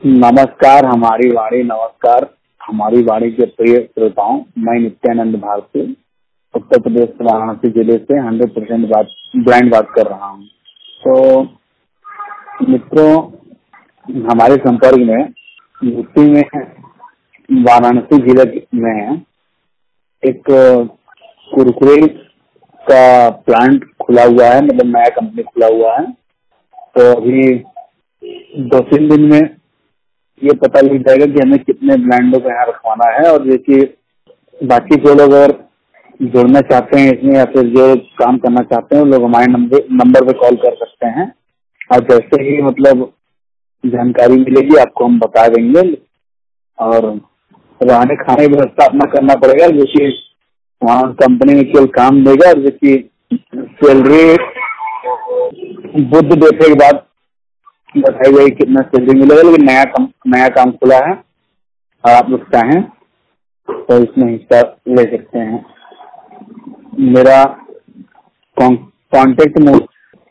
नमस्कार हमारी वाणी, नमस्कार हमारी वाणी के प्रिय श्रोताओं। मैं नित्यानंद भारती उत्तर प्रदेश वाराणसी जिले से 100% ब्लाइंड बात कर रहा हूँ। तो मित्रों, हमारे संपर्क में यूपी में वाराणसी जिले में एक कुरकुरे का प्लांट खुला हुआ है, मतलब नया कंपनी खुला हुआ है। तो अभी 2-3 दिन में ये पता लग जाएगा कि हमें कितने ब्रांडों को यहाँ रखवाना है। और देखिए, बाकी जो लोग अगर जुड़ना चाहते हैं इसमें या फिर जो काम करना चाहते हैं वो लोग हमारे नंबर पे कॉल कर सकते हैं। और जैसे ही मतलब जानकारी मिलेगी आपको हम बता देंगे। और रहने खाने की व्यवस्था अपना करना पड़ेगा, जो कि वहाँ कंपनी में केवल काम देगा। और जो कि सैलरी बुध देखने के बाद बताई गई कितना सैलरी मिलेगा। लेकिन नया काम खुला है और आप लोग चाहें तो इसमें हिस्सा ले सकते हैं। मेरा कॉन्टेक्ट नंबर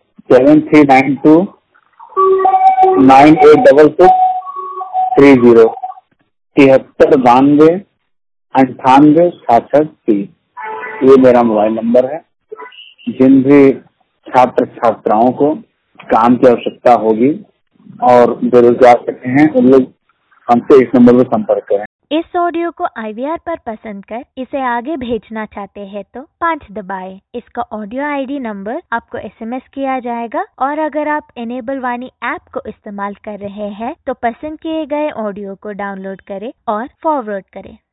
7392986630 7392986630। ये मेरा मोबाइल नंबर है। जिन भी छात्र छात्राओं को काम की आवश्यकता होगी और बेरोजगार हैं उन लोग हमसे इस नंबर पर संपर्क करें। इस ऑडियो को IVR पर पसंद कर इसे आगे भेजना चाहते हैं तो 5 दबाएं। इसका ऑडियो ID नंबर आपको SMS किया जाएगा। और अगर आप इनेबल वाणी ऐप को इस्तेमाल कर रहे हैं तो पसंद किए गए ऑडियो को डाउनलोड करें और फॉरवर्ड करें।